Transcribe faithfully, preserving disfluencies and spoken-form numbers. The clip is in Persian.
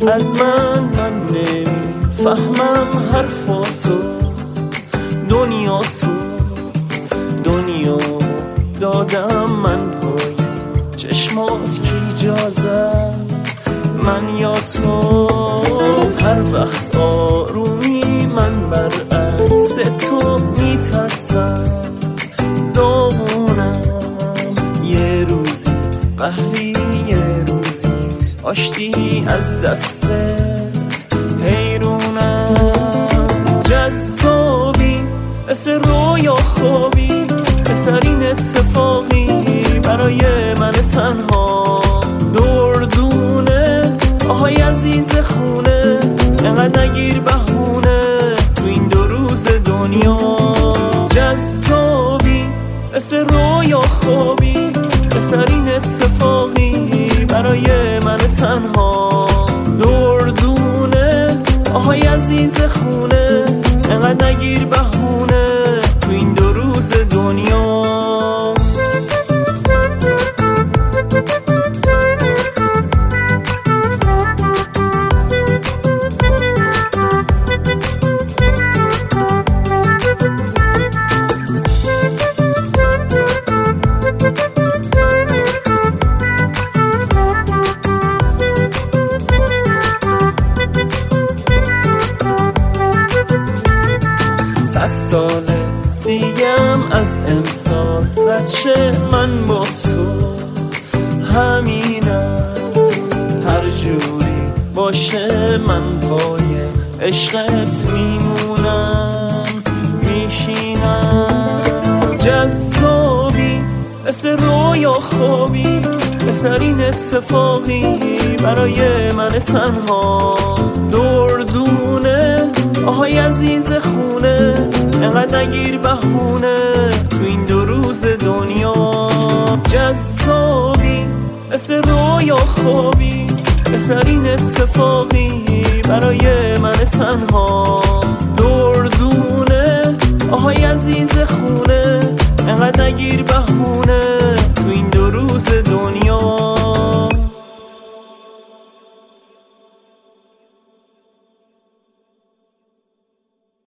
از من من نمیفهمم حرفاتو، دنیا تو دنیا دادم من پای چشمات کی جازه، من یا تو. هر وقت آرومی من برعکس تو میترسم، داغونم یه روزی قهری، یه روزی آشتی از دستت، حیرونم جذابی مثل رویا خوابی، بهترین اتفاقی برای من تنها، دردونه آهای عزیز خونه، انقدر نگیر بهونه تو این دو روز دنیا. جذابی مثل رویا خوابی، بهترین اتفاقی برای من تنها، دردونه آهای عزیز خونه، انقدر نگیر بهونه تو این دو روز دنیا. صد ساله دیگم از امسال بچه من با تو همینم، هر جوری باشه من پای عشقت میمونم، میشینم. جذابی مثل رویا خوابی، بهترین اتفاقی برای من تنها، دردونه آهای عزیز خونه، انقدر نگیر بهونه تو این دو روز دنیا. جذابی مثل رویا خوابی، بهترین اتفاقی برای من تنها، دردونه آهای عزیز خونه، انقدر نگیر بهونه